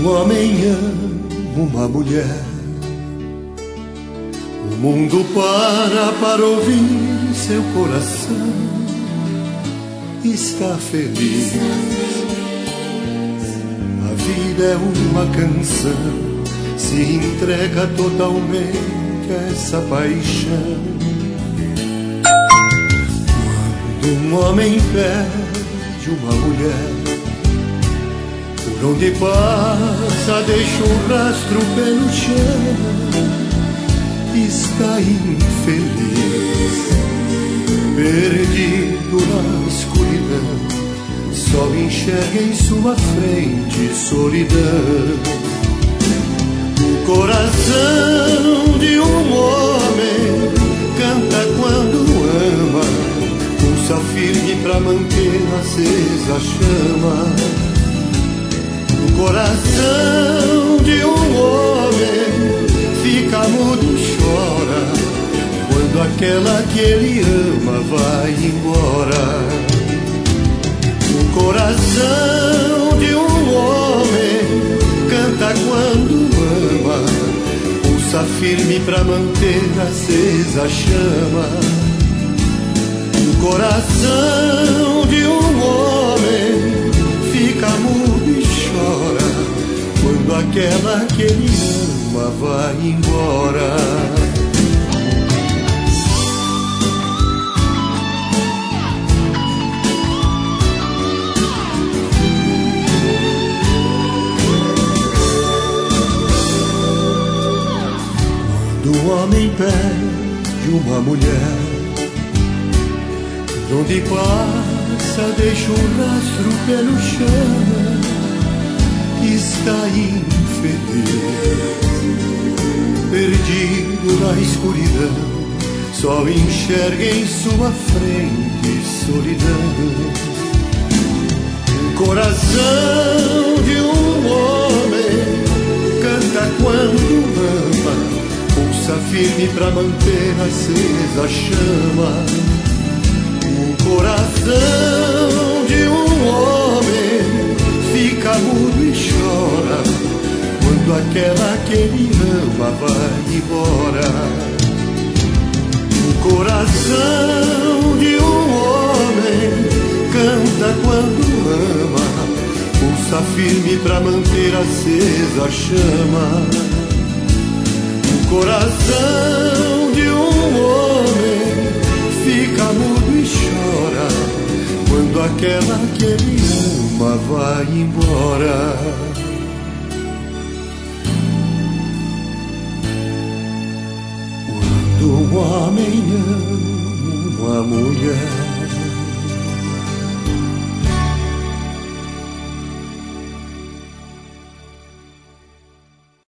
Um homem ama uma mulher, o mundo para ouvir seu coração. Está feliz, a vida é uma canção, se entrega totalmente a essa paixão. Quando um homem perde uma mulher, por onde passa deixa um rastro pelo chão. Está infeliz, perdido na escuridão, só enxerga em sua frente solidão. O coração de um homem canta quando ama, pulsa firme pra manter acesa a chama. O coração de um homem fica mudo e chora quando aquela que ele ama vai embora. O coração de um homem canta quando ama, pulsa firme pra manter acesa a chama. O coração de um homem fica mudo e chora quando aquela que ele ama vai embora. Quando o homem perde uma mulher, onde passa deixa um rastro pelo chão. Está infeliz, perdido na escuridão, só enxerga em sua frente solidão. O coração de um homem canta quando ama, pulsa firme pra manter acesa a chama. O coração de um homem fica mudo e chora quando aquela que ele ama vai embora. O coração de um homem canta quando ama, pulsa firme pra manter acesa a chama. O coração de um homem fica mudo e chora quando aquela que ele ama vai embora. Quando um homem ama uma mulher,